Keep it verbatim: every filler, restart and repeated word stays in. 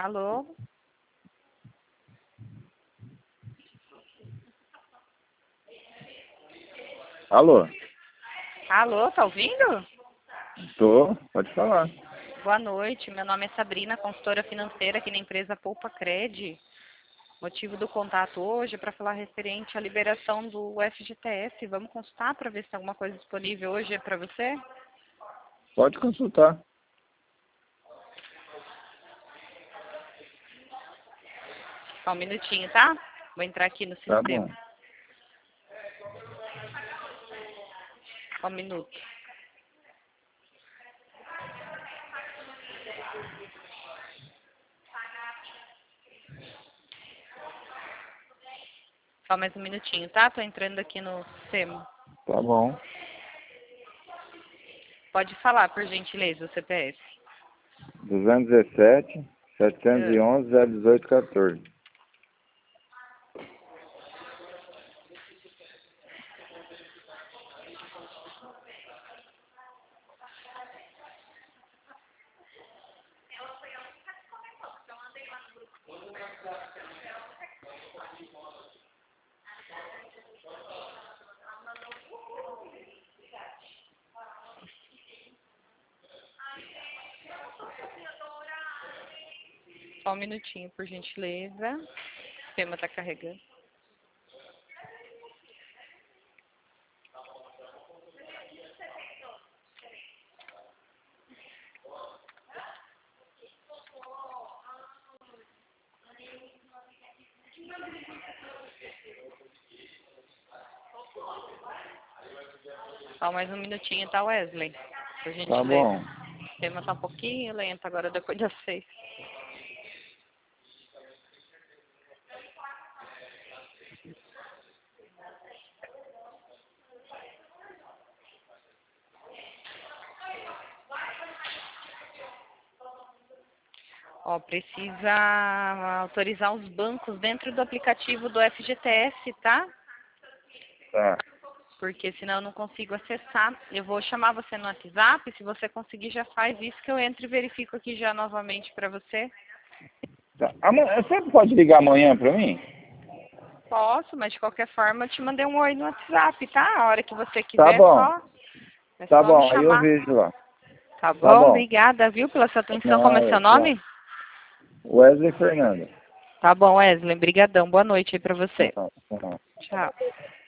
Alô? Alô? Alô, tá ouvindo? Tô, pode falar. Boa noite, meu nome é Sabrina, consultora financeira aqui na empresa Poupa Cred. Motivo do contato hoje é para falar referente à liberação do F G T S. Vamos consultar para ver se tem alguma coisa disponível hoje para você? Pode consultar. Só um minutinho, tá? Vou entrar aqui no Tá sistema. bom. Só um minuto. Só mais um minutinho, tá? Tô entrando aqui no sistema. Tá bom. Pode falar, por gentileza, o C P F. duzentos e dezessete, setecentos e Ah, onze, zero dezoito, quatorze. Só um minutinho, por gentileza. O sistema tá carregando. Só mais um minutinho, tá, Wesley? Por Tá gentileza. bom. O sistema tá um pouquinho lento agora, depois das seis. Ó, precisa autorizar os bancos dentro do aplicativo do F G T S, tá? Tá. Porque senão eu não consigo acessar. Eu vou chamar você no WhatsApp, se você conseguir já faz isso que eu entro e verifico aqui já novamente para você. Tá. Amanhã, você pode ligar amanhã pra mim? Posso, mas de qualquer forma eu te mandei um oi no WhatsApp, tá? A hora que você Tá quiser é bom. só, é Tá só me bom, aí eu chamar. vejo lá. Tá Tá bom? bom. Obrigada, viu, pela sua atenção. Como é Nada, seu tchau. nome? Wesley Fernando. Tá bom, Wesley. Brigadão. Boa noite aí pra você. Tchau, tchau. Tchau.